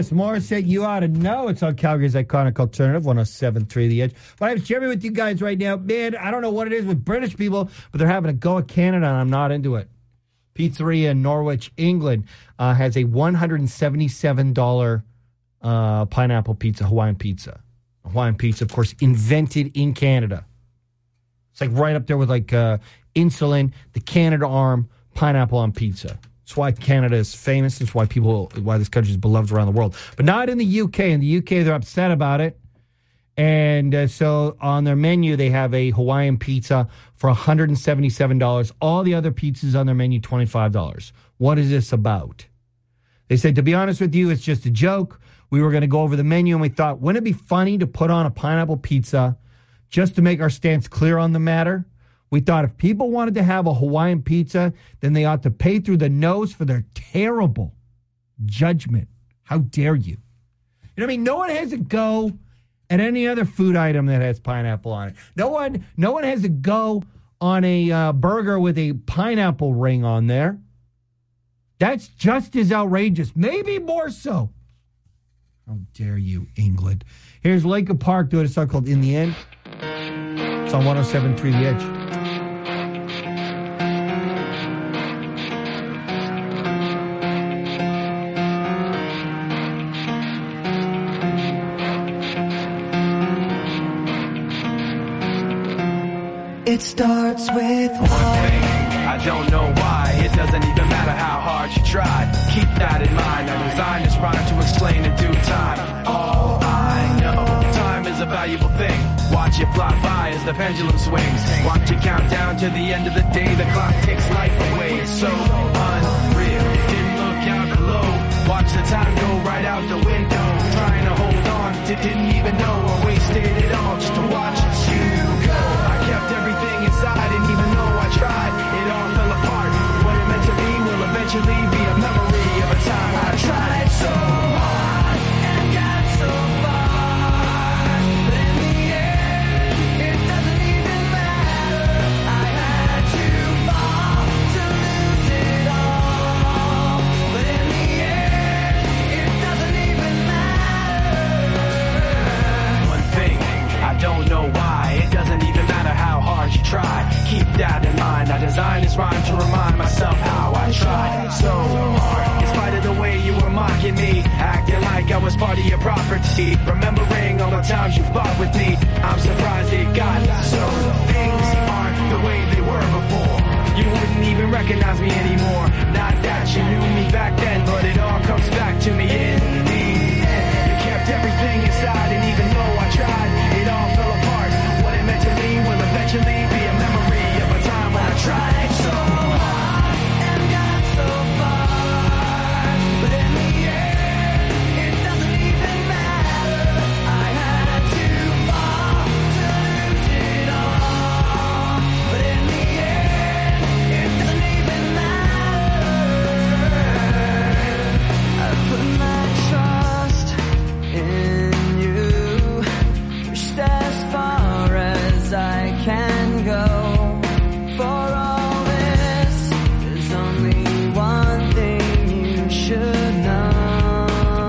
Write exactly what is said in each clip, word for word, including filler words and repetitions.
Alanis Morissette, You Ought to Know. It's on Calgary's Iconic Alternative, one oh seven point three The Edge. But I have Jeremy with you guys right now. Man, I don't know what it is with British people, but they're having a go at Canada, and I'm not into it. Pizzeria in Norwich, England, uh, has a one hundred seventy-seven dollars uh, pineapple pizza, Hawaiian pizza. Hawaiian pizza, of course, invented in Canada. It's like right up there with like uh, insulin, the Canada arm, pineapple on pizza. That's why Canada is famous. That's why people, why this country is beloved around the world. But not in the U K. In the U K, they're upset about it. And uh, so on their menu, they have a Hawaiian pizza for one hundred seventy-seven dollars. All the other pizzas on their menu, twenty-five dollars. What is this about? They said, to be honest with you, it's just a joke. We were going to go over the menu, and we thought, wouldn't it be funny to put on a pineapple pizza just to make our stance clear on the matter? We thought if people wanted to have a Hawaiian pizza, then they ought to pay through the nose for their terrible judgment. How dare you? You know what I mean? No one has a go at any other food item that has pineapple on it. No one, no one has a go on a uh, burger with a pineapple ring on there. That's just as outrageous, maybe more so. How dare you, England? Here's Lincoln Park doing a song called In the End. It's on one oh seven point three The Edge. It starts with one thing. I don't know why. It doesn't even matter how hard you try. Keep that in mind. I designed this rhyme to explain in due time. All I know, time is a valuable thing. Watch it fly by as the pendulum swings. Watch it count down to the end of the day. The clock takes life away. It's so unreal. Didn't look out below. Watch the time go right out the window. Trying to hold on to didn't even know I wasted it all just to watch you go. I kept everything inside, and even though I tried, it all fell apart. What it meant to be will eventually be a memory of a time I tried so hard and got so far. But in the end, it doesn't even matter. I had to fall to lose it all. But in the end, it doesn't even matter. One thing, I don't know why. It doesn't even matter how hard you try. Keep that in mind. I designed this rhyme to remind myself how I tried so hard. In spite of the way you were mocking me, acting like I was part of your property. Remembering all the times you fought with me, I'm surprised it got so. Things aren't the way they were before. You wouldn't even recognize me anymore. Not that you knew me back then, but it all comes back to me in the end. You kept everything inside, and even though I tried, it all fell apart. What it meant to me will eventually be a memory of a time when I tried so hard and got so far. But in the end, it doesn't even matter. I had to fall to lose it all. But in the end, it doesn't even matter. I put my trust in you, pushed as far as I can go. For all this, there's only one thing you should know.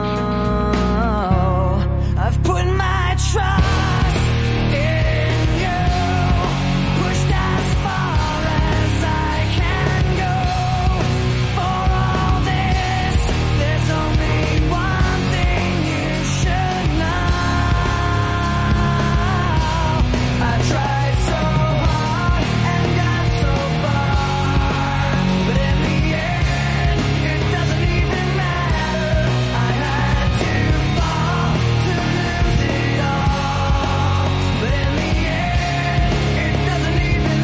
I've put my trust in you, pushed as far as I can go. For all this, there's only one thing you should know. I tried so hard and got so far, but in the end, it doesn't even matter. I had to fall to lose it all, but in the end, it doesn't even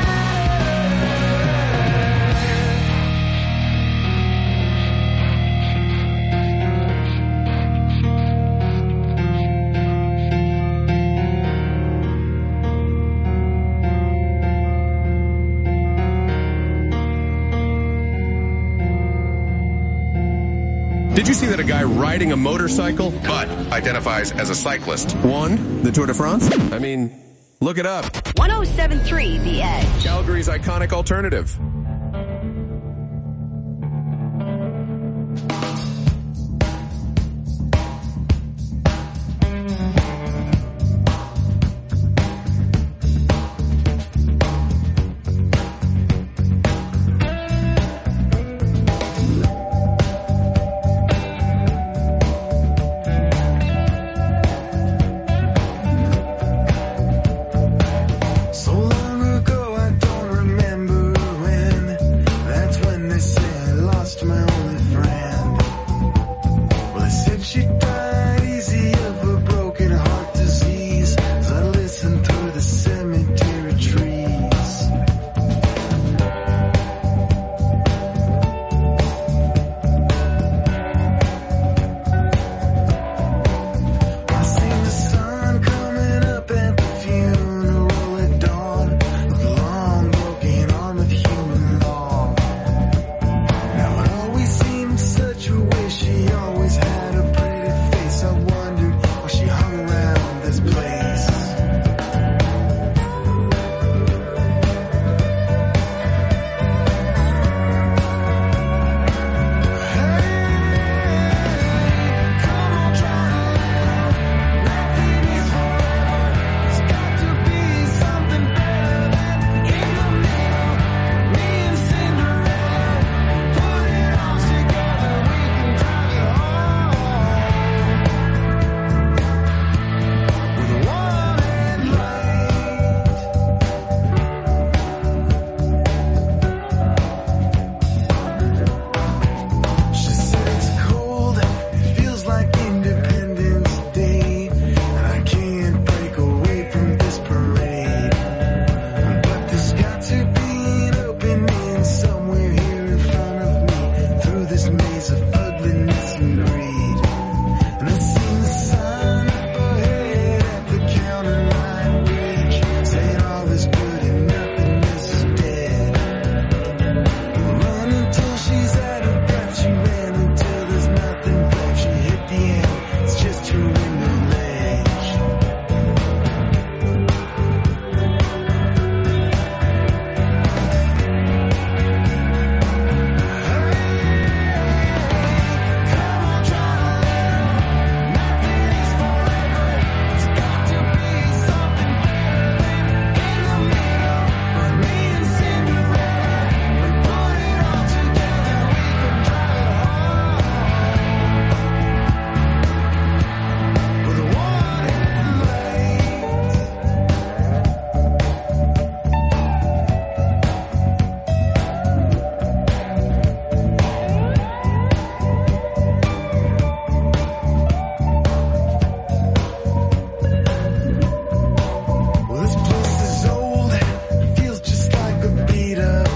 Did you see that a guy riding a motorcycle but identifies as a cyclist won the Tour de France? I mean, look it up. one oh seven point three The Edge. Calgary's Iconic Alternative.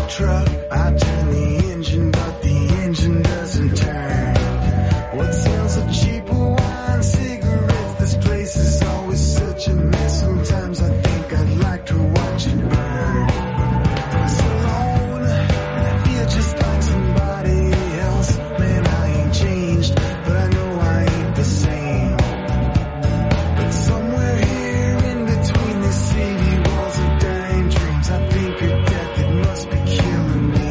truck. I turn the engine, but the engine doesn't turn. What sells a cheaper wine, cigarettes? This place is always such a mess. Sometimes I think I'd like to watch it burn. I'm so alone, and I feel just like somebody else. Man, I ain't changed, but I know I ain't the same. But somewhere here in between the city walls and dying dreams, I think of death, it must be killing me.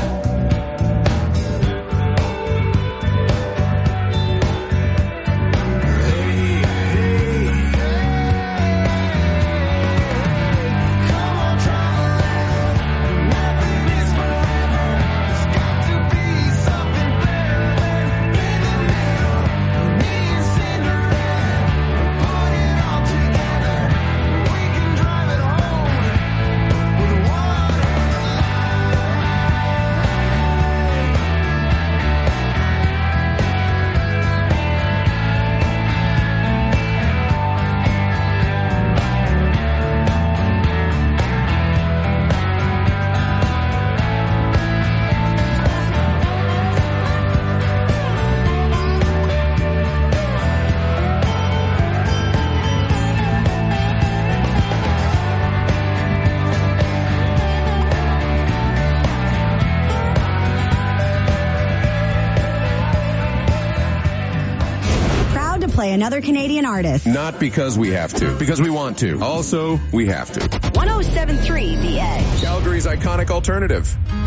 Play another Canadian artist. Not because we have to, because we want to. Also, we have to. one oh seven point three The Edge. Calgary's iconic alternative.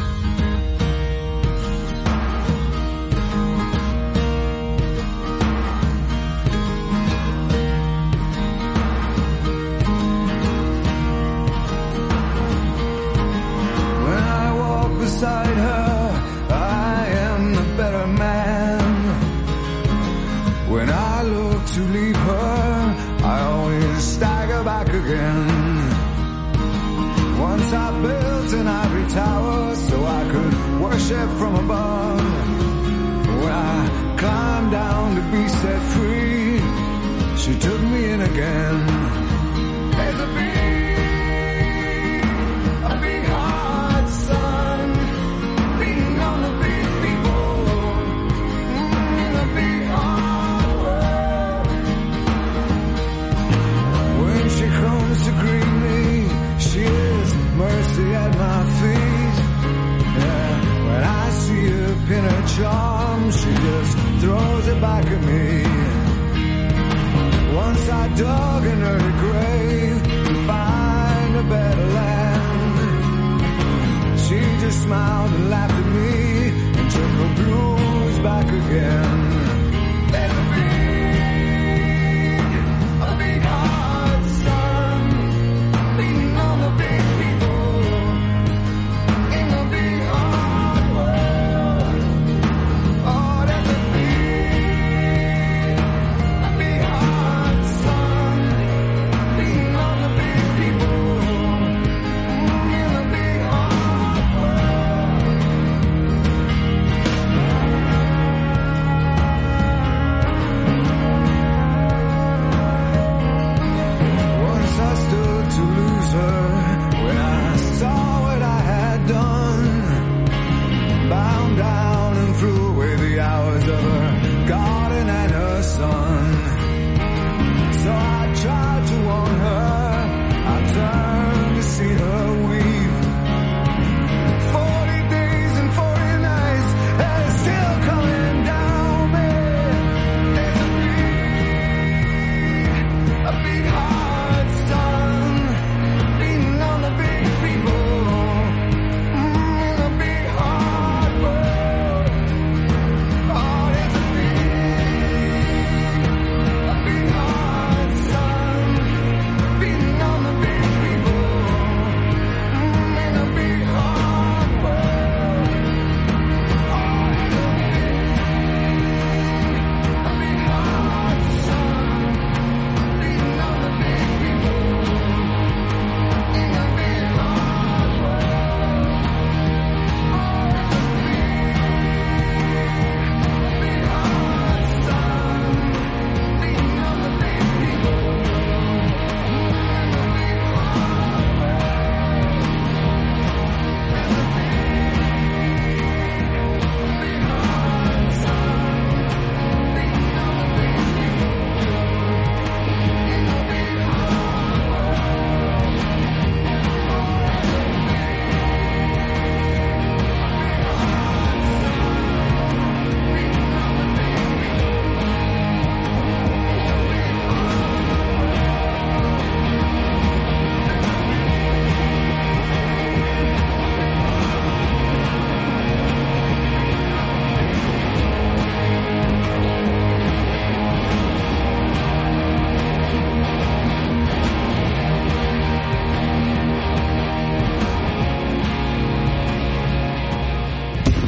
When I walk beside her, I am the better man. When I look to leave her, I always stagger back again. Once I built an ivory tower so I could worship from above. When I climbed down to be set free, she took me in again. There's a big, a big hard sun beating on the big people in the big hard world. When she comes to greet me, she is mercy at my feet. Yeah, when I see her pin her charm, she just throws it back at me. Once I dug an early grave to find a better land. She just smiled and laughed at me and took her blues back again. There's a big, a big hard sun beating on the big people in the big hard world. Oh, there's a big, a big hard sun beating on the big people in the big hard world.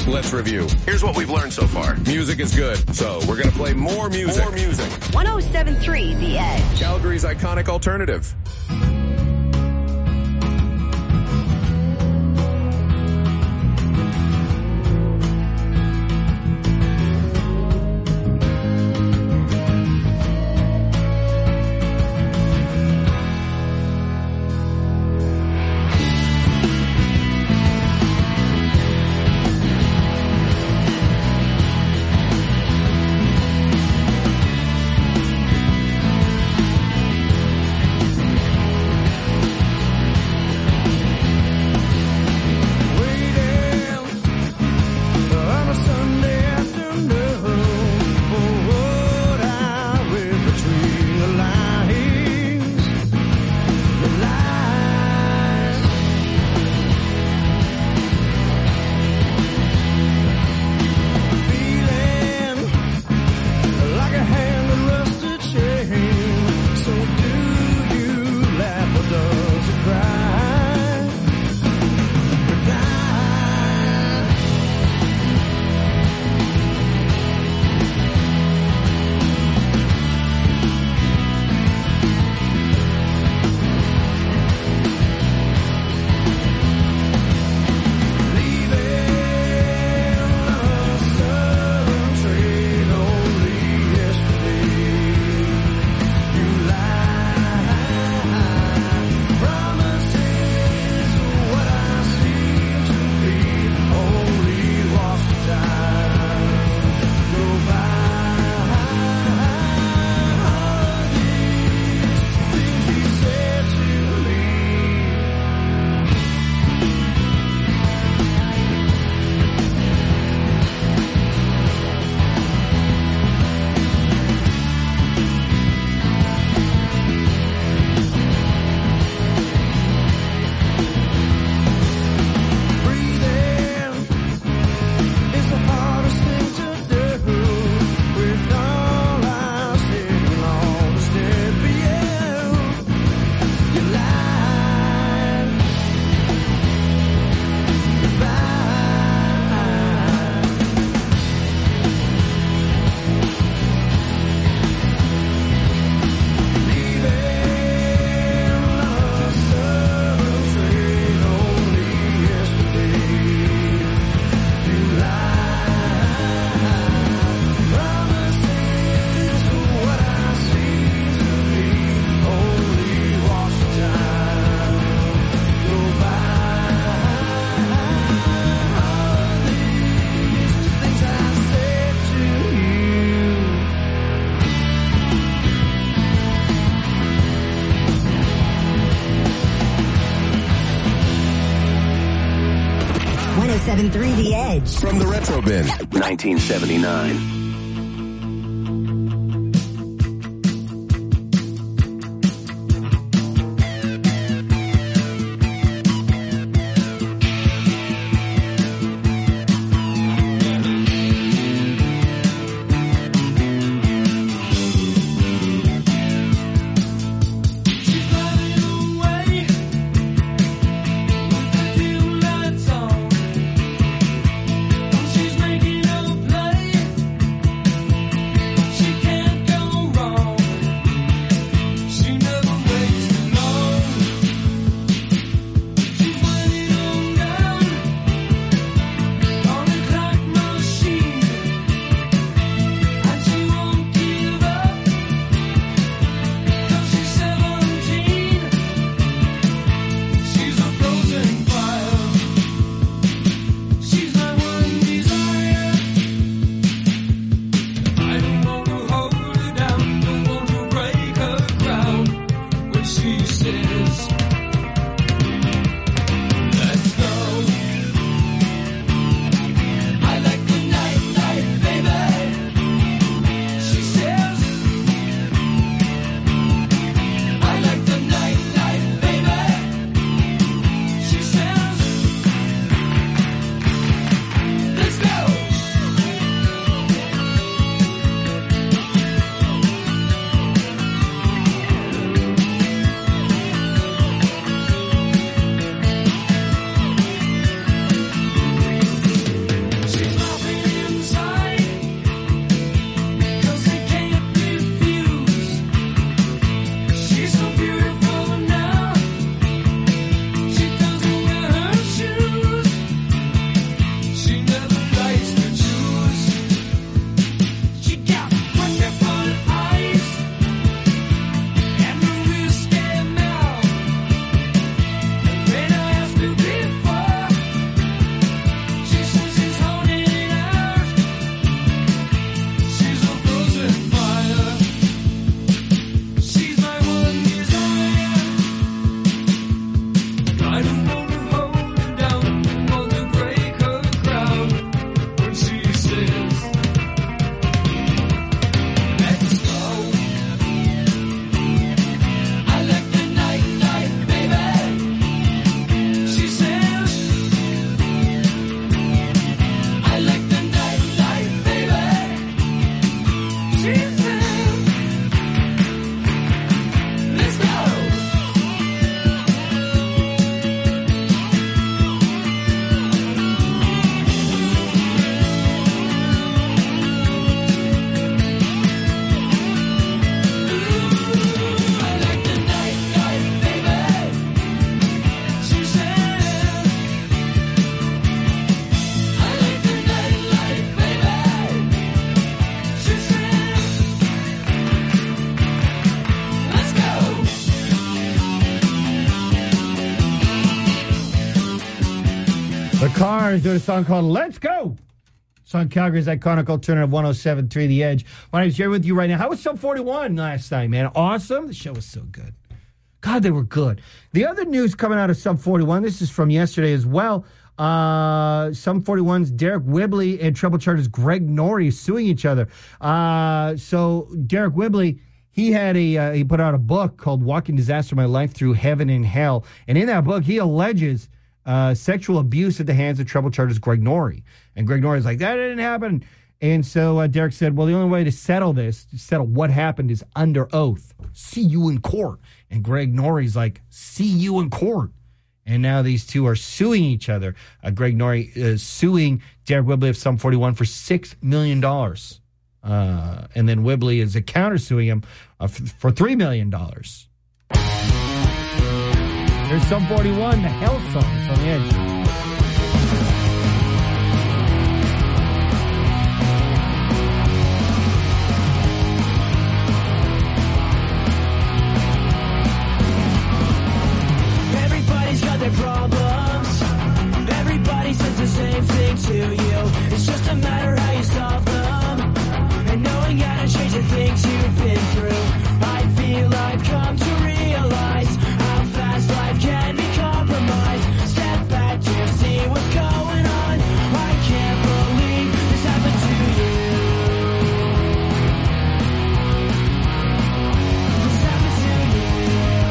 Let's review. Here's what we've learned so far. Music is good, so we're going to play more music. More music. one oh seven point three The Edge. Calgary's iconic alternative. one oh seven point three The Edge. From the Retro Bin. nineteen seventy-nine. She's making a play. The Cars doing a song called Let's Go. It's on Calgary's iconic alternative one oh seven point three The Edge. My name's Jerry with you right now. How was Sub forty-one last night, man? Awesome. The show was so good. God, they were good. The other news coming out of Sub forty-one, this is from yesterday as well. Uh, Sub forty-one's Derek Whibley and Treble Charger's Greg Norrie suing each other. Uh, so Derek Whibley, he had a uh, he put out a book called Walking Disaster: My Life Through Heaven and Hell, and in that book he alleges uh, sexual abuse at the hands of Treble Charger's Greg Norrie. And Greg Norrie's like, that didn't happen. And so uh, Derek said, well, the only way to settle this, to settle what happened, is under oath. See you in court. And Greg Norrie's like, see you in court. And now these two are suing each other. Uh, Greg Norrie is suing Derek Whibley of Sum forty-one for six million dollars. Uh, and then Whibley is a countersuing him uh, f- for three million dollars. There's Sum forty-one, the Hell Songs on the Edge. Their problems. Everybody says the same thing to you. It's just a matter how you solve them. And knowing how to change the things you've been through, I feel I've come to realize how fast life can be compromised. Step back to see what's going on. I can't believe this happened to you. This happened to you.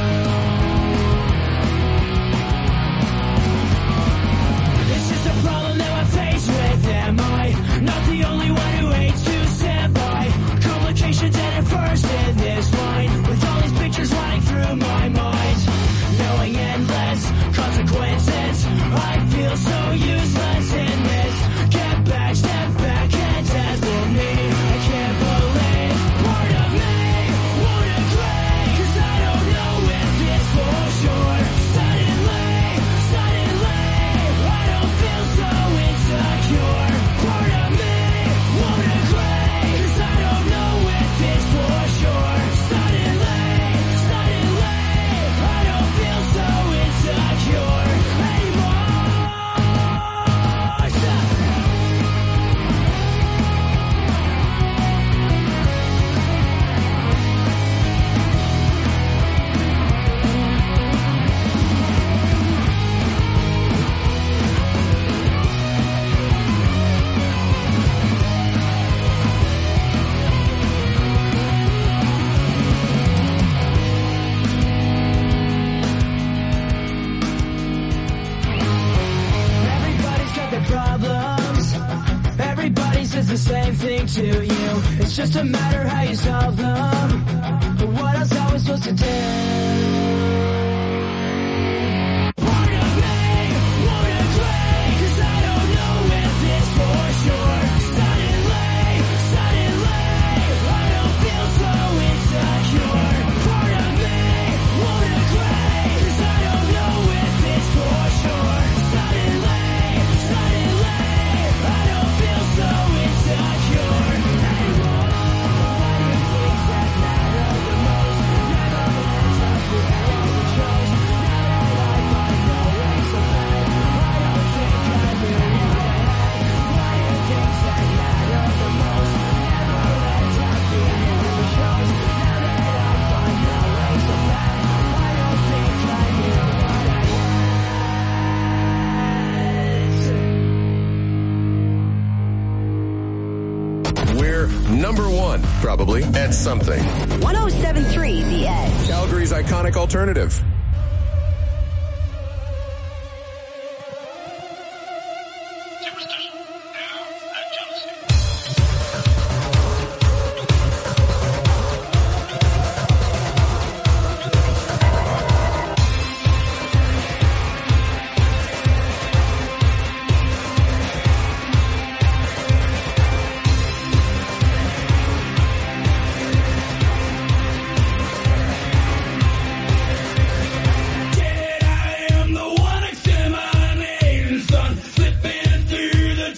It's just a problem that I face with. Am I not the only one who hates to stand by? Complications ended first in this line, with all these pictures running through my mind. Knowing endless consequences, I feel so useless in this. Get back, step back, and dance with me. I can't believe part of me won't agree, 'cause I don't know if it's for sure. Suddenly, suddenly, I don't feel so insecure. Part of me won't agree, 'cause I don't know if it's for sure. Suddenly, suddenly, I don't feel so insecure anymore. Everybody's got their problems. Everybody says the same thing to you. It's just a matter how you solve them. But what else are we supposed to do? Part of me won't agree, 'cause I don't know if it's for sure. Suddenly, suddenly, I don't feel so insecure. Part of me won't agree, 'cause I don't know if it's for sure. Suddenly, suddenly, I don't feel so insecure anymore. Why do things that matter the most never ends up the way we chose? Now that I find no way so bad, I don't think I really can. Why do things that matter the most never ends up the way we chose? Now that I find no way so bad, I don't think I knew what I was. We're number one, probably, at something. one oh seven point three The Edge. Calgary's iconic alternative. I am the one exterminating son, slipping through the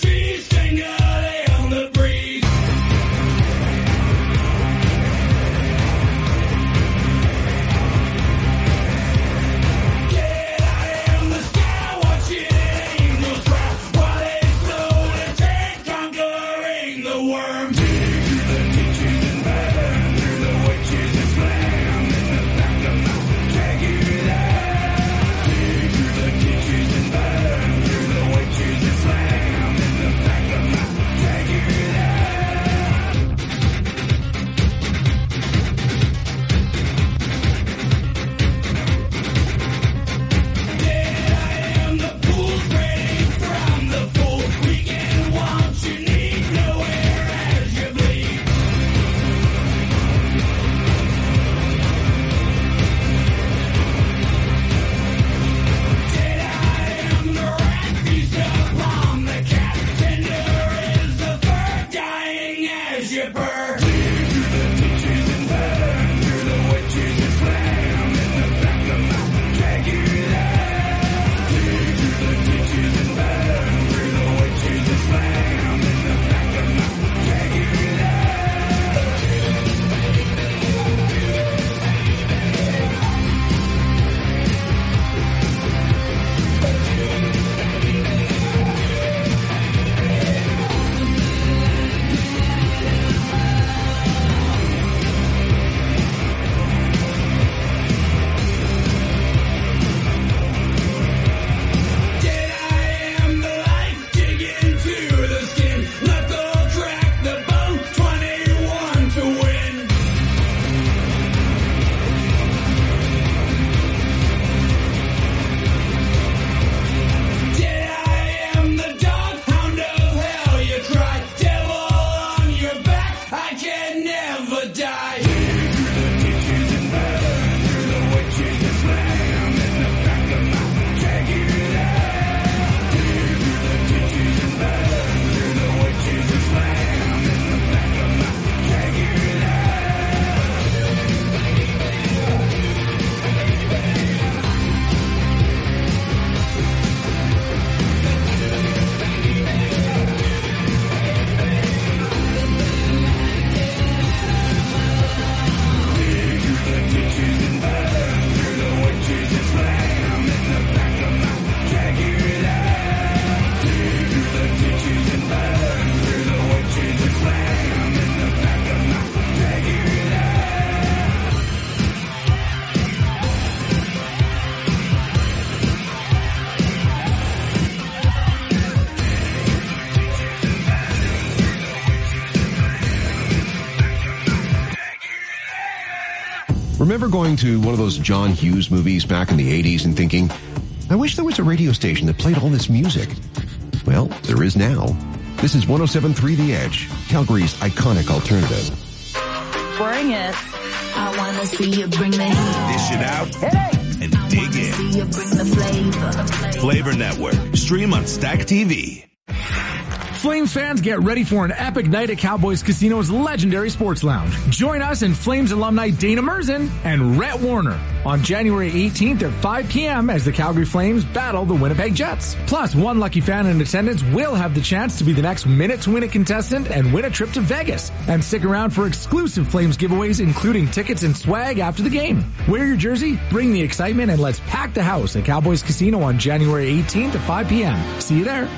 Remember going to one of those John Hughes movies back in the eighties and thinking, I wish there was a radio station that played all this music? Well, there is now. This is one oh seven point three The Edge, Calgary's iconic alternative. Bring it. I wanna see you bring the heat. Dish it out and dig in. See you bring the flavor. Flavor Network. Stream on Stack T V. Flames fans, get ready for an epic night at Cowboys Casino's legendary sports lounge. Join us and Flames alumni Dana Merzen and Rhett Warner on January eighteenth at five p.m. as the Calgary Flames battle the Winnipeg Jets. Plus, one lucky fan in attendance will have the chance to be the next Minute to Win It contestant and win a trip to Vegas. And stick around for exclusive Flames giveaways, including tickets and swag after the game. Wear your jersey, bring the excitement, and let's pack the house at Cowboys Casino on January eighteenth at five p.m. See you there.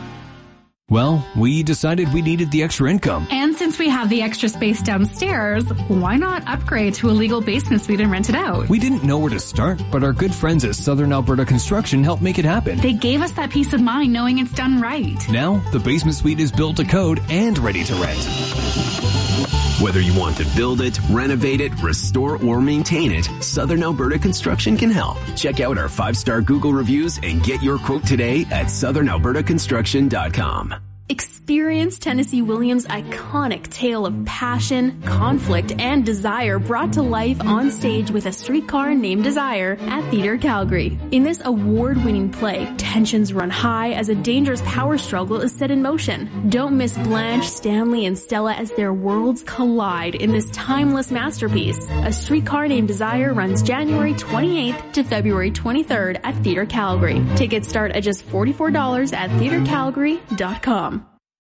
Well, we decided we needed the extra income. And since we have the extra space downstairs, why not upgrade to a legal basement suite and rent it out? We didn't know where to start, but our good friends at Southern Alberta Construction helped make it happen. They gave us that peace of mind knowing it's done right. Now, the basement suite is built to code and ready to rent. Whether you want to build it, renovate it, restore, or maintain it, Southern Alberta Construction can help. Check out our five-star Google reviews and get your quote today at southern alberta construction dot com. Experience Tennessee Williams' iconic tale of passion, conflict, and desire brought to life on stage with A Streetcar Named Desire at Theatre Calgary. In this award-winning play, tensions run high as a dangerous power struggle is set in motion. Don't miss Blanche, Stanley, and Stella as their worlds collide in this timeless masterpiece. A Streetcar Named Desire runs January twenty-eighth to February twenty-third at Theatre Calgary. Tickets start at just forty-four dollars at theatre calgary dot com.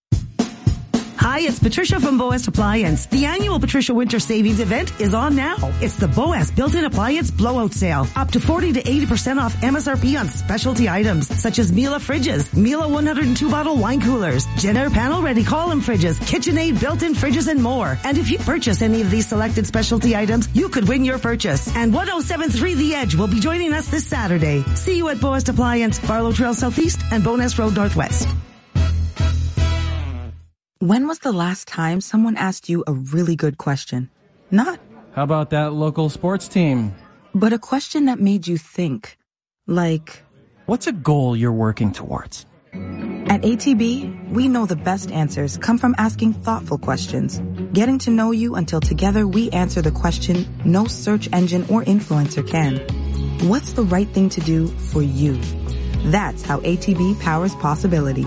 Hi, it's Patricia from Boas Appliance. The annual Patricia Winter Savings event is on now. It's the Boas Built-in Appliance Blowout Sale. Up to forty to eighty percent off M S R P on specialty items such as Miele fridges, Miele one hundred two bottle wine coolers, Jenner panel-ready column fridges, KitchenAid built-in fridges, and more. And if you purchase any of these selected specialty items, you could win your purchase. And one oh seven point three The Edge will be joining us this Saturday. See you at Boas Appliance, Barlow Trail Southeast and Bowness Road Northwest. When was the last time someone asked you a really good question? Not, how about that local sports team? But a question that made you think. Like, what's a goal you're working towards? At A T B, we know the best answers come from asking thoughtful questions, getting to know you until together we answer the question no search engine or influencer can. What's the right thing to do for you? That's how A T B powers possibility.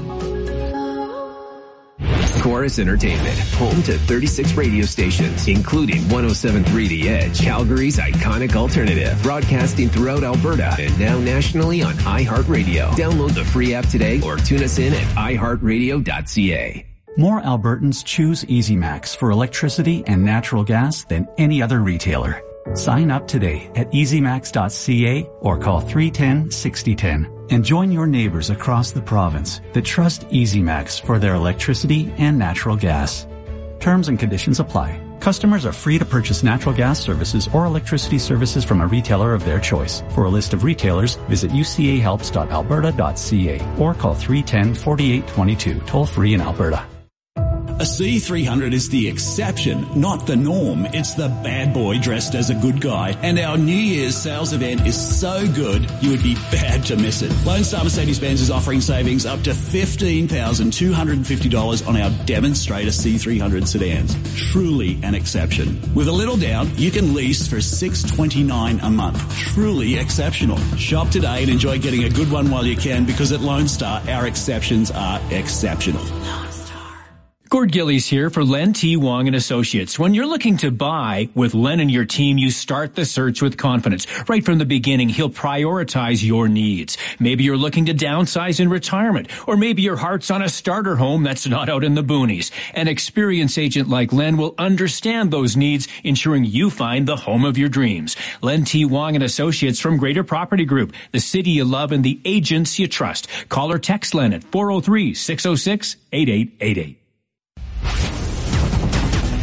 Chorus Entertainment, home to thirty-six radio stations, including one oh seven point three The Edge, Calgary's iconic alternative, broadcasting throughout Alberta and now nationally on iHeartRadio. Download the free app today or tune us in at i heart radio dot c a. More Albertans choose EasyMax for electricity and natural gas than any other retailer. Sign up today at easy max dot c a or call three one zero, six zero one zero and join your neighbors across the province that trust EasyMax for their electricity and natural gas. Terms and conditions apply. Customers are free to purchase natural gas services or electricity services from a retailer of their choice. For a list of retailers, visit u c a helps dot alberta dot c a or call three one zero, four eight two two, toll free in Alberta. A C three hundred is the exception, not the norm. It's the bad boy dressed as a good guy. And our New Year's sales event is so good, you would be bad to miss it. Lone Star Mercedes-Benz is offering savings up to fifteen thousand two hundred fifty dollars on our demonstrator C three hundred sedans. Truly an exception. With a little down, you can lease for six hundred twenty-nine dollars a month. Truly exceptional. Shop today and enjoy getting a good one while you can, because at Lone Star, our exceptions are exceptional. Gord Gillies here for Len T. Wong and Associates. When you're looking to buy with Len and your team, you start the search with confidence. Right from the beginning, he'll prioritize your needs. Maybe you're looking to downsize in retirement, or maybe your heart's on a starter home that's not out in the boonies. An experienced agent like Len will understand those needs, ensuring you find the home of your dreams. Len T. Wong and Associates from Greater Property Group, the city you love and the agents you trust. Call or text Len at four oh three, six oh six, eight eight eight eight.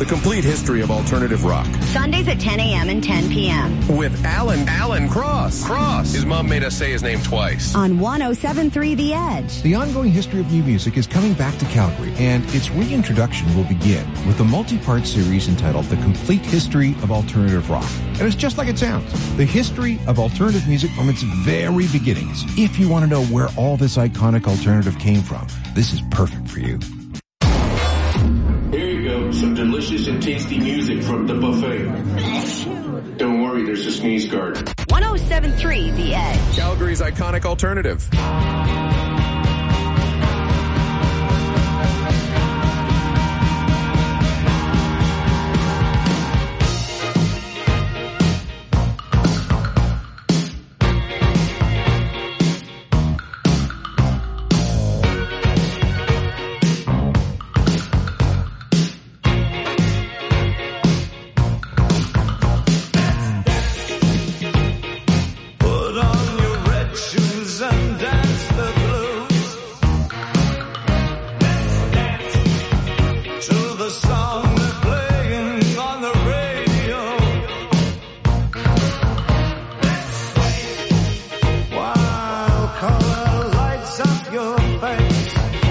The complete history of alternative rock. Sundays at ten a.m. and ten p.m. With Alan, Alan Cross. Cross. His mom made us say his name twice. On one oh seven point three The Edge. The ongoing history of new music is coming back to Calgary, and its reintroduction will begin with a multi-part series entitled The Complete History of Alternative Rock. And it's just like it sounds. The history of alternative music from its very beginnings. If you want to know where all this iconic alternative came from, this is perfect for you. Here you go, some delicious and tasty music from the buffet. Don't worry, there's a sneeze guard. one oh seven point three The Edge. Calgary's iconic alternative. Put on your red shoes and dance the blues to the song they're playing on the radio. While color lights up your face.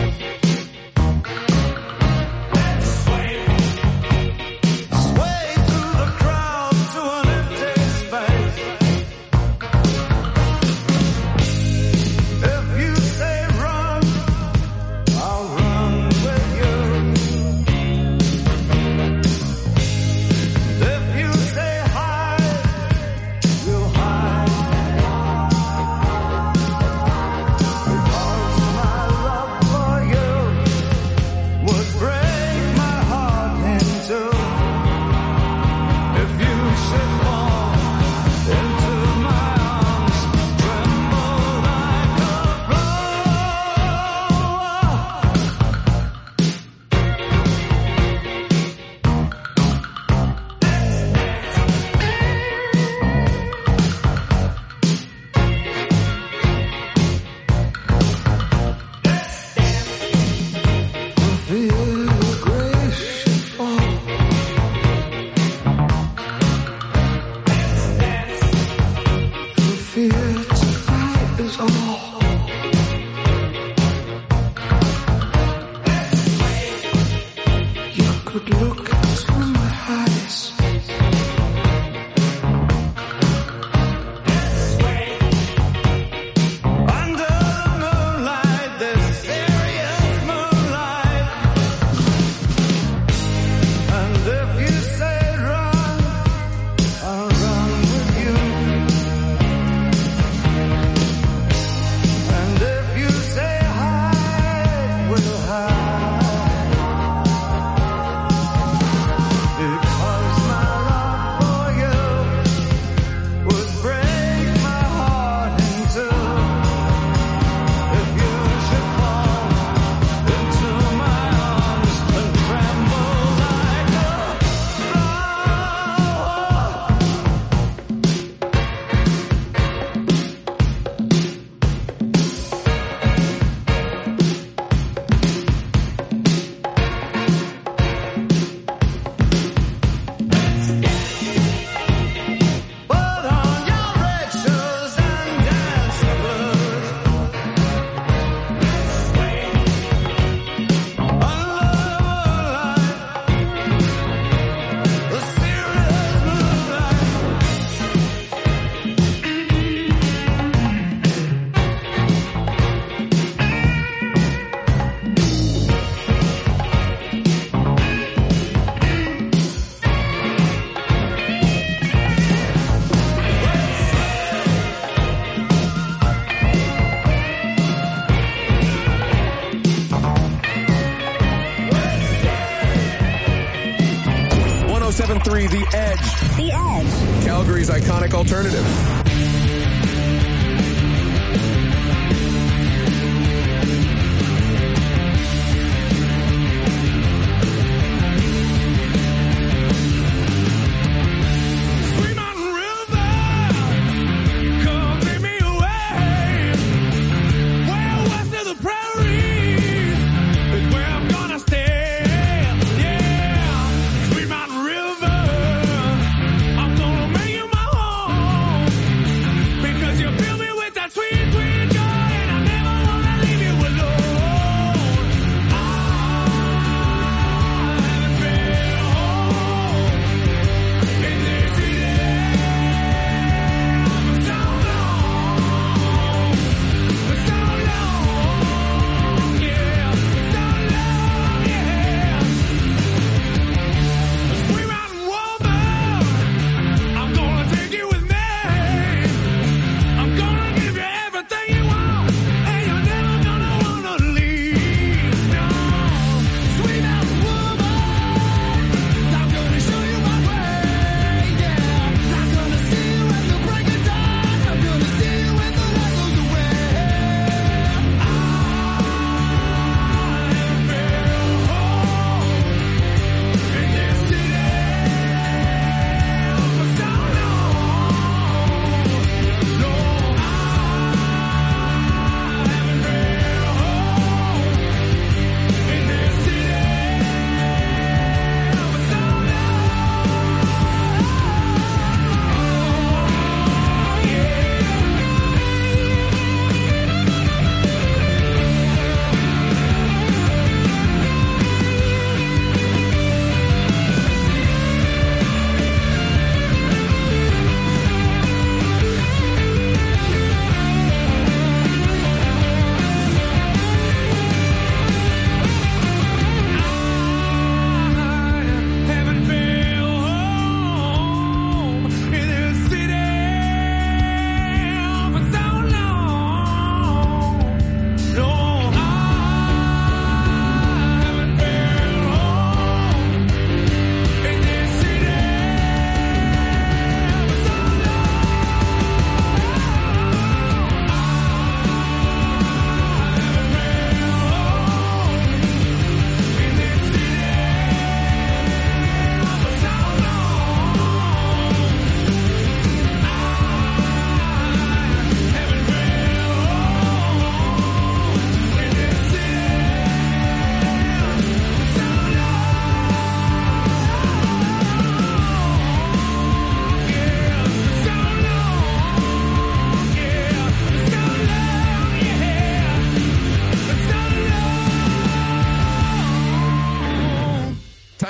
Sway through the crowd to an empty space. If you say run, I'll run with you. If you say hide, we'll hide. Because my love for you would break my heart in two. If you should fall into my arms, tremble like a feel the grace should fall. For fear tonight is all. You could look into my eyes. Under the moonlight, this serious moonlight. And if you say run, I'll run with you. And if you say hide, we'll hide. Because my love for you would break my heart in two. If you should fall into my arms and tremble like a Put on your red shoes and dance the blues. Under the moonlight, the serious moonlight. one oh seven point three The Edge. The Edge. Calgary's iconic alternative. Green Mountain River, come take me away. Well west of the prairies is where I'm gonna stay. Yeah, Green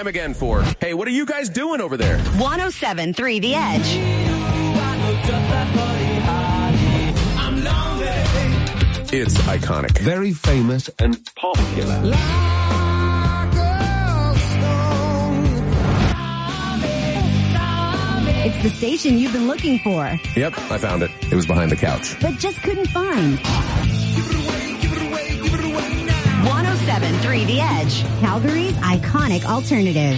time again for, hey, what are you guys doing over there? one oh seven point three The Edge. It's iconic. Very famous and popular. It's the station you've been looking for, Yep, I found it. It was behind the couch. but just couldn't find. one oh seven point three The Edge, Calgary's iconic alternative.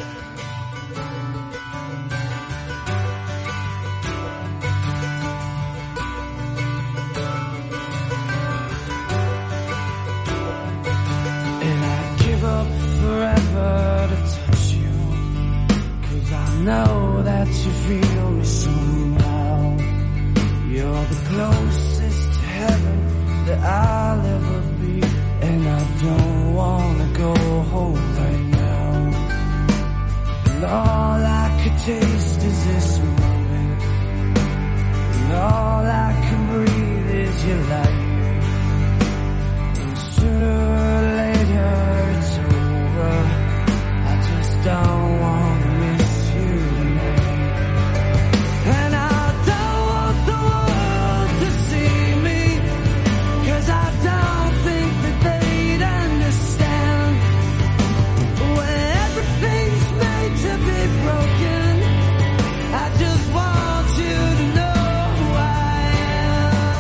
And I'd give up forever to touch you, 'cause I know that you feel me somehow. You're the closest to heaven that I'll ever be, and I don't wanna go home right now. And all I could taste is this moment, and all I can breathe is your light. And sooner or later it's over. I just don't wanna miss you tonight. And I don't want the world to see me, 'cause I don't think that they'd understand. When everything's made to be broken, I just want you to know who I am.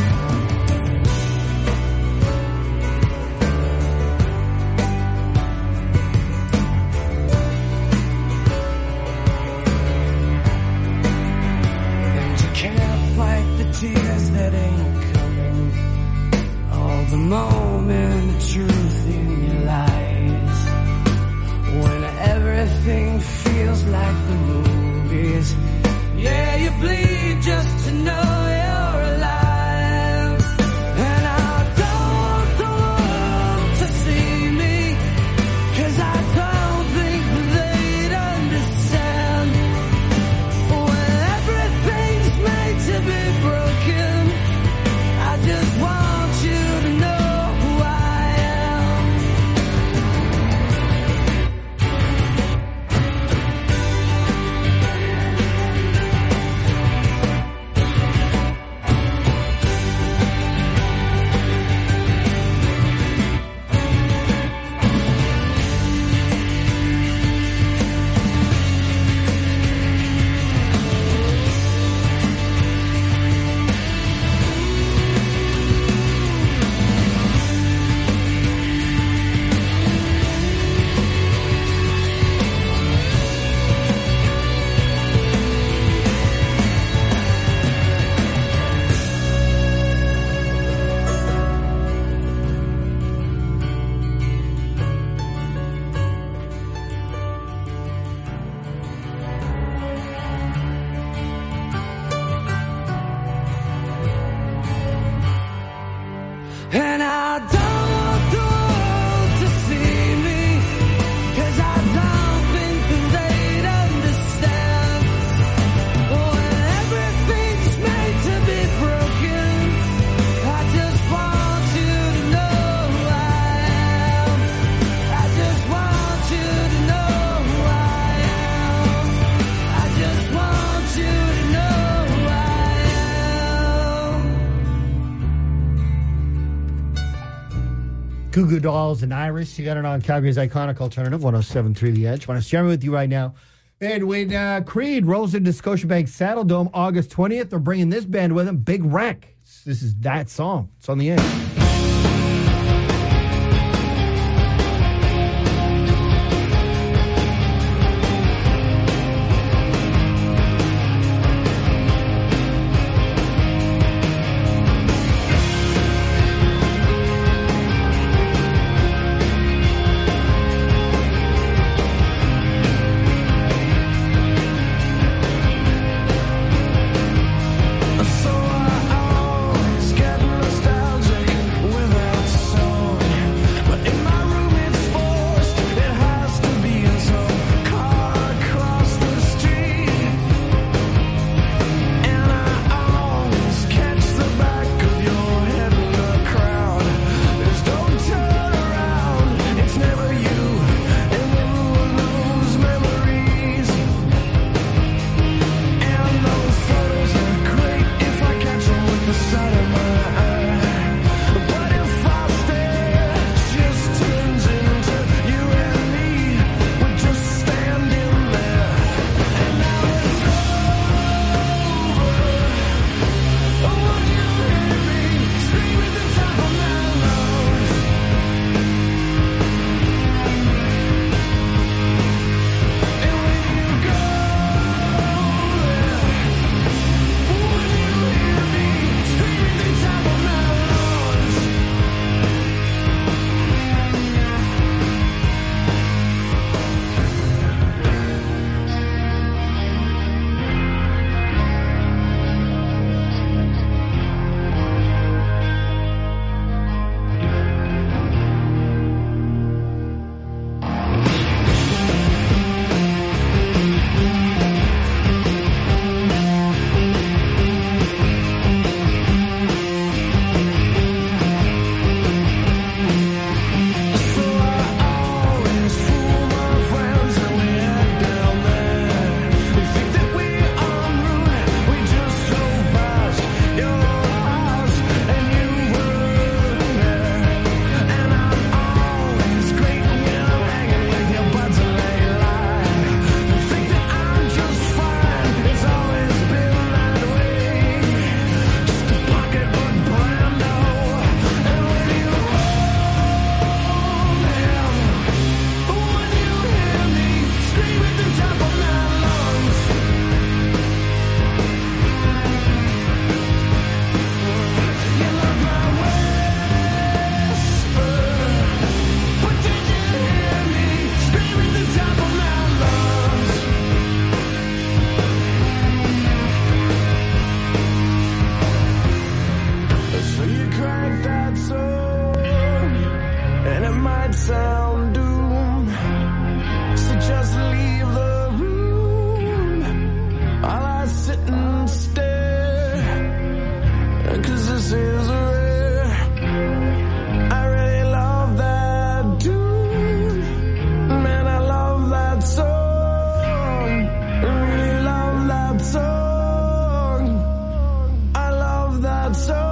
And you can't fight the tears that ain't coming. All the moment of truth in your lies. When everything feels like the movies. Yeah, you bleed just to know you're alive. And I don't want the world to see me, 'cause I don't think they'd understand. When everything's made to be broken, I just want you to know who I am. And I don't want the world to see me, 'cause I don't think that they'd understand. When everything's made to be broken, I just want you to know who I am. I just want you to know who I am. I just want you to know who I am. Goo Goo Dolls and Iris. You got it on Calgary's iconic alternative, one oh seven point three The Edge. Want to share with you right now. And when uh, Creed rolls into Scotiabank Saddle Dome August twentieth, they're bringing this band with them, Big Wreck. This is that song. It's on the Edge. So I always get nostalgic sound doom. So just leave the room while I sit and stare. 'Cause this is rare. I really love that tune. Man, I love that song. I really love that song. I love that song.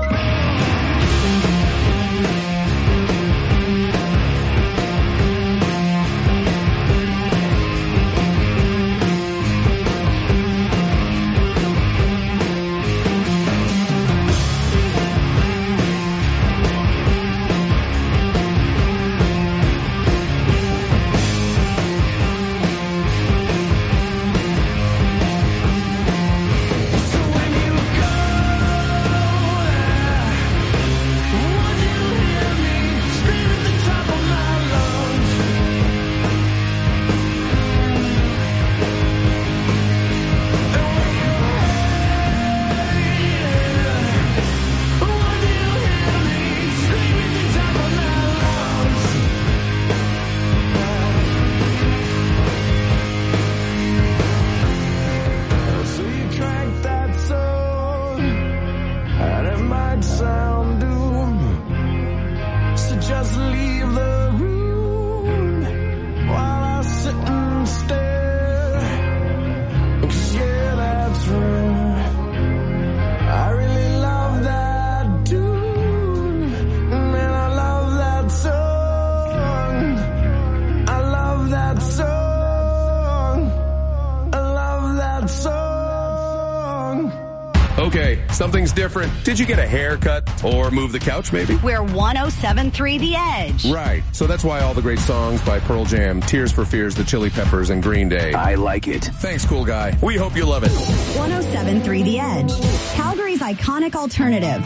Just leave the room while I sit and stare. 'Cause yeah, that's right. I really love that tune. Man, I love that song. I love that song. I love that song. Okay, something's different. Did you get a haircut or move the couch maybe? We're one oh seven point three The Edge. Right. So that's why all the great songs by Pearl Jam, Tears for Fears, The Chili Peppers, and Green Day. I like it. Thanks, cool guy. We hope you love it. one oh seven point three The Edge. Calgary's iconic alternative.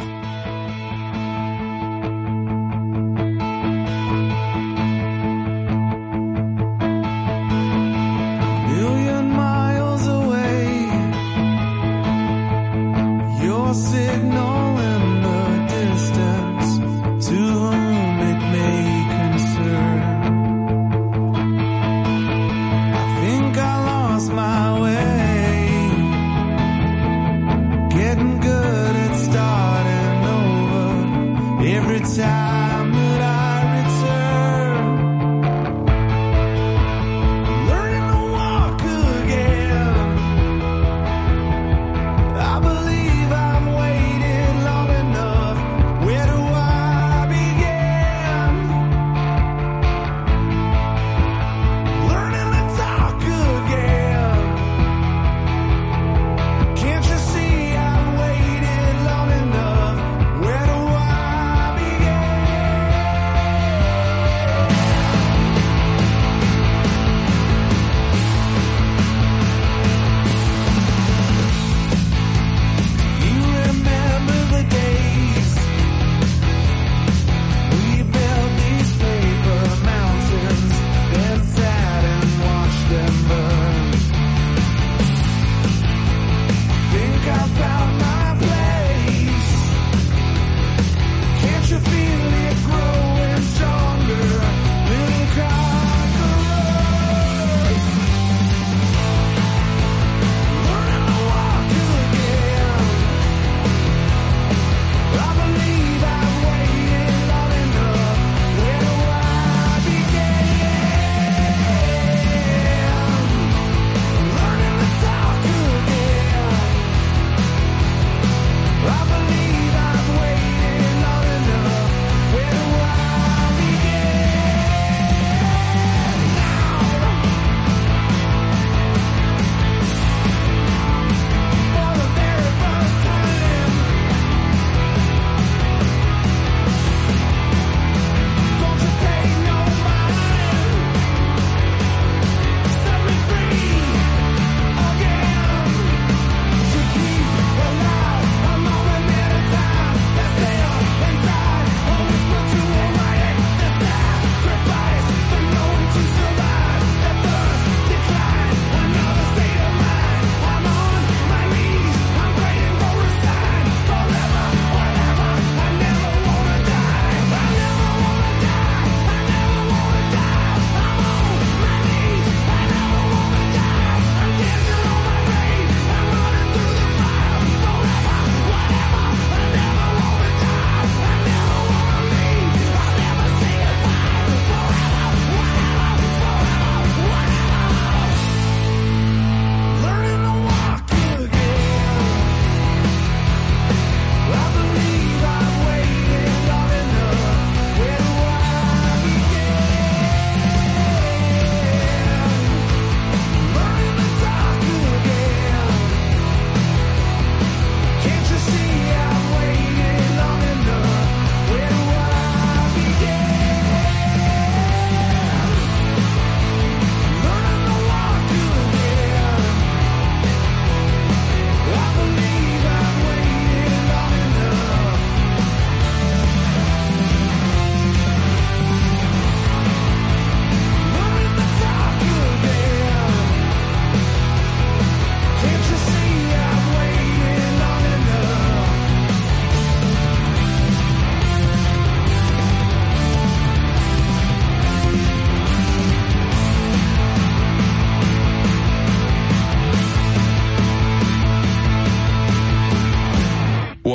Million miles away, your signal in the distance, to whom it may concern. I think I lost my way, getting good at starting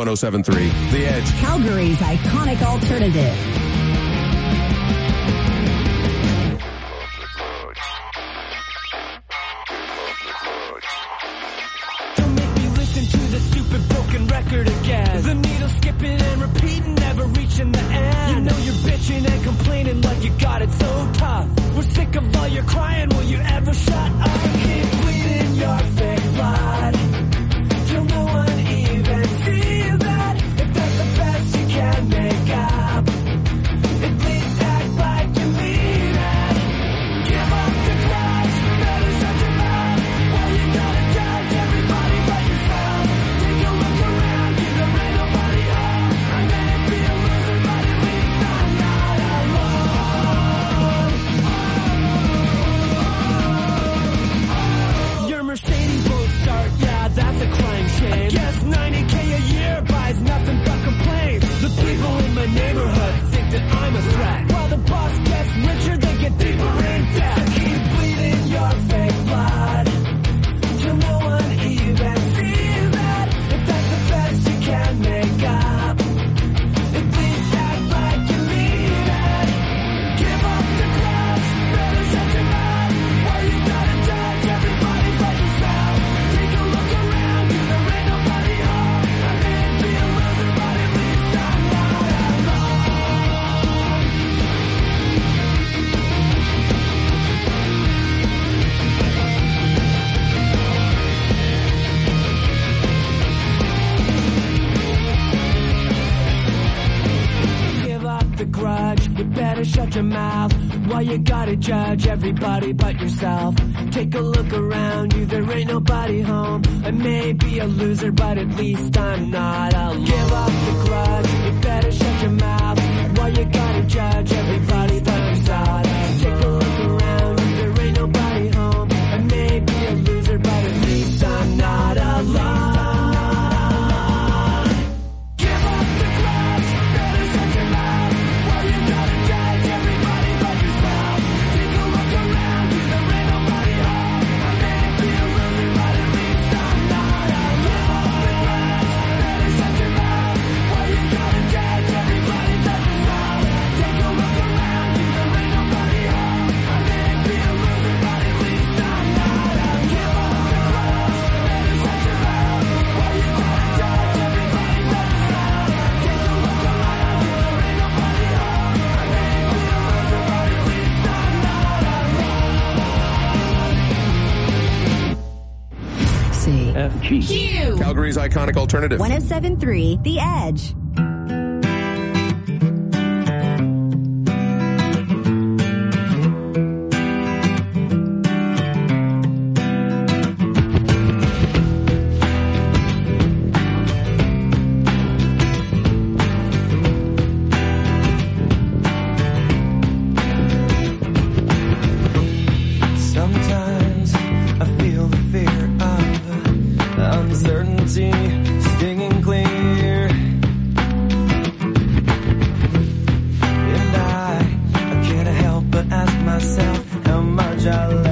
oh seven three The Edge. Calgary's iconic alternative. Don't make me listen to the stupid broken record again. The needle skipping and repeating, never reaching the end. You know you're bitching and complaining like you got it so tough. We're sick of all your crying, will you ever shut up? Keep bleeding your fake blood till no one even sees that. If that's the best you can make up, at least act like you mean it. Give up the grudge, better shut your mouth. Why you gotta judge everybody but yourself? Take a look around you, there ain't nobody home. I may be a loser, but at least I'm not alone. Your Mercedes won't start, yeah, that's a crying shame. I guess ninety K a year buys nothing but complaints. The people in my neighborhood think that I'm a threat. While the boss gets richer, they get deeper in debt. So keep bleeding your fake blood till no one even sees that. If that's the best you can make up, at least act like you mean it. Give up the grudge, better shut your mouth. Why you gotta judge everybody but yourself? Take a look around you, there ain't nobody home. I may be a loser, but at least I'm not alone. Give up the grudge, you better shut your mouth. Why you gotta judge everybody but yourself? Take a look around you, there ain't nobody home. I may be a loser, but at least I'm not alone. Give up the grudge, you better shut your mouth. Why you gotta judge everybody but yourself? Take a look around you, there ain't nobody home. I may be a loser, but at least I'm not alone. Give up the grudge, better shut your mouth. Why you gotta judge everybody but yourself? Take a look around you, there ain't nobody home. I may be a loser, but at least I'm not alone. Give up the grudge, better shut your mouth. Why you gotta judge everybody but yourself? Take a look around you, there ain't nobody home. I may be a loser, but at least I'm not alone. Give up the grudge, better shut your mouth. Why you gotta judge everybody but yourself? Take a look around you, there ain't nobody home. I may be a loser, but at least I'm not alone. C. F G. Q. Calgary's iconic alternative. one oh seven point three The Edge. Sometimes I feel the fear of uncertainty stinging clear, and I, I can't help but ask myself how much I love.